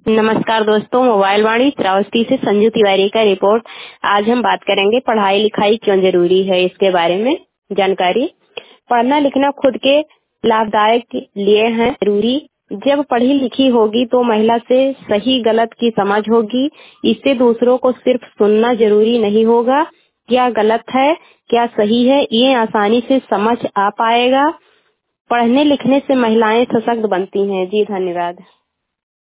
नमस्कार दोस्तों, मोबाइल वाणी श्रावस्ती से संजू तिवारी का रिपोर्ट। आज हम बात करेंगे पढ़ाई लिखाई क्यों जरूरी है, इसके बारे में जानकारी। पढ़ना लिखना खुद के लाभदायक लिए है जरूरी। जब पढ़ी लिखी होगी तो महिला से सही गलत की समझ होगी। इससे दूसरों को सिर्फ सुनना जरूरी नहीं होगा, क्या गलत है क्या सही है ये आसानी से समझ आ पाएगा। पढ़ने लिखने से महिलाएं सशक्त बनती हैं। जी धन्यवाद।